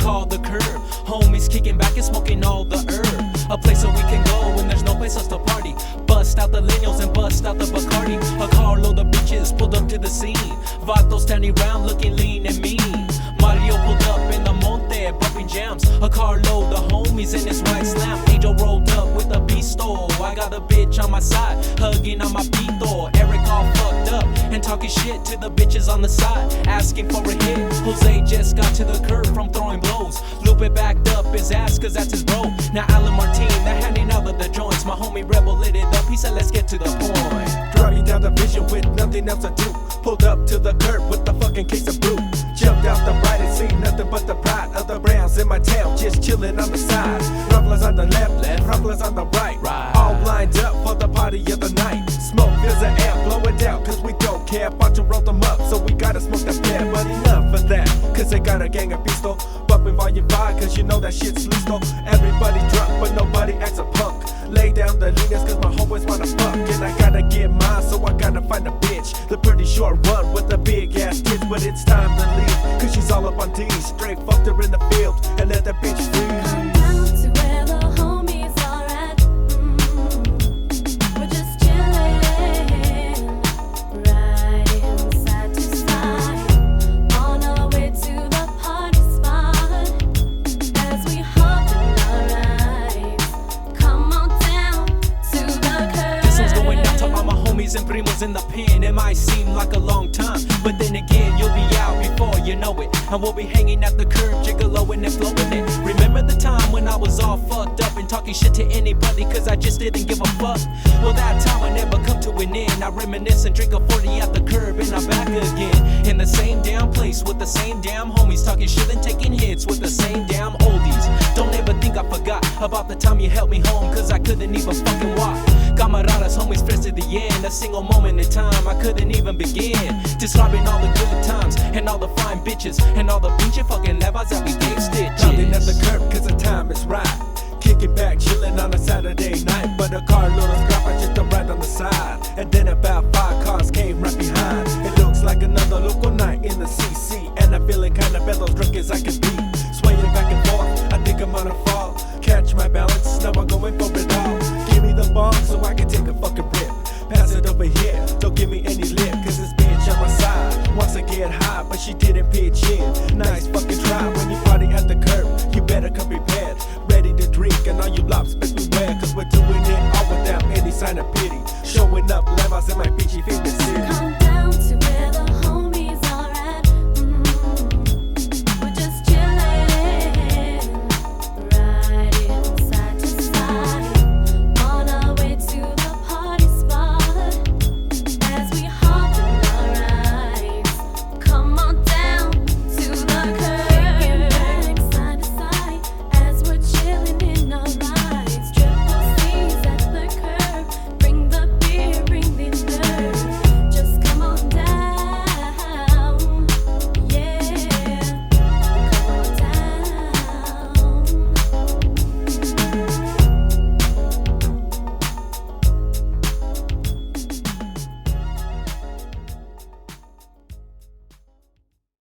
called the Curb. Homies kicking back and smoking all the herb. A place where we can go when there's no place else to party. Bust out the Lenos and bust out the Bacardi. A carload of bitches pulled up to the scene. Vatos standing round looking lean and mean. Mario pulled up in the Monte, bumping jams. A carload of homies in his white slam. Angel rolled up with a pisto. I got a bitch on my side, hugging on my pito. Eric all fucked up and talking shit to the bitches on the side, asking for a hit. Jose just got to the curb from throwing blows. Lupe backed up his ass cause that's his bro. Now Alan Martin, they're handing out the joints. My homie Rebel lit it up, he said let's get to the point. Driving down the vision with nothing else to do. Pulled up to the curb with the fucking case of brew. Jumped out the right and seen nothing but the pride of the Browns in my town, just chilling on the side. Rumblers on the left, rumblers on the right. All lined up for the party of the night. Smoke fills the air, blow it out, cause we don't care. About to roll them up, so we gotta smoke that pair. But enough of that, cause they got a gang of pistol. Bumping volume 5, cause you know that shit's lethal. Everybody drunk, but nobody acts a punk. Lay down the leaners, cause my homies wanna fuck. And I gotta get mine, so I gotta find a bitch. The pretty short one with the big ass tits. But it's time to leave, cause she's all up on D. Straight fucked her in the field, and let that bitch free. Come down to where the homies are at. We're just chillin', riding side to side, on our way to the party spot. As we hop in our rides, come on down to the curb. This one's going out to all my homies and primos in the pen. It might seem like a long time, but then again you'll be out before you know it. And we'll be hanging at the curb, jiggling and flowing it. Remember the time when I was all fucked up and talking shit to anybody cause I just didn't give a fuck? Well, that time will never come to an end. I reminisce and drink a 40 at the curb and I'm back again. In the same damn place with the same damn homies, talking shit and taking hits with the same damn oldies. Don't ever think I forgot about the time you helped me home cause I couldn't even fucking walk. Camaradas, homies, friends to the end. A single moment in time I couldn't even begin describing all the good times and all the fine bitches and all the pinche fucking levas that we gave stitches. Pounding at the curb cause the time is right. Kicking back, chilling on a Saturday night. But a carload of scrap I just right on the side. And then about 5 cars came right behind. It looks like another local night in the CC. And I'm feeling kinda bad, as drunk as I can be. Swaying back and forth, I think I'm gonna fall. Catch my balance, now I'm going for it all. Give me the ball so I can take a fucking rip. Pass it over here, don't give me any lip. Cause this bitch on my side wants to get high, but she didn't pitch in. Nice fucking try when you party at the curb. You better come prepared, ready to drink. And all you lops best beware, cause we're doing it all without any sign of pity. Showing up levels in my peachy fitness city.